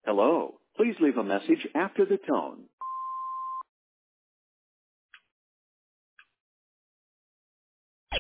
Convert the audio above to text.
Hello. Please leave a message after the tone.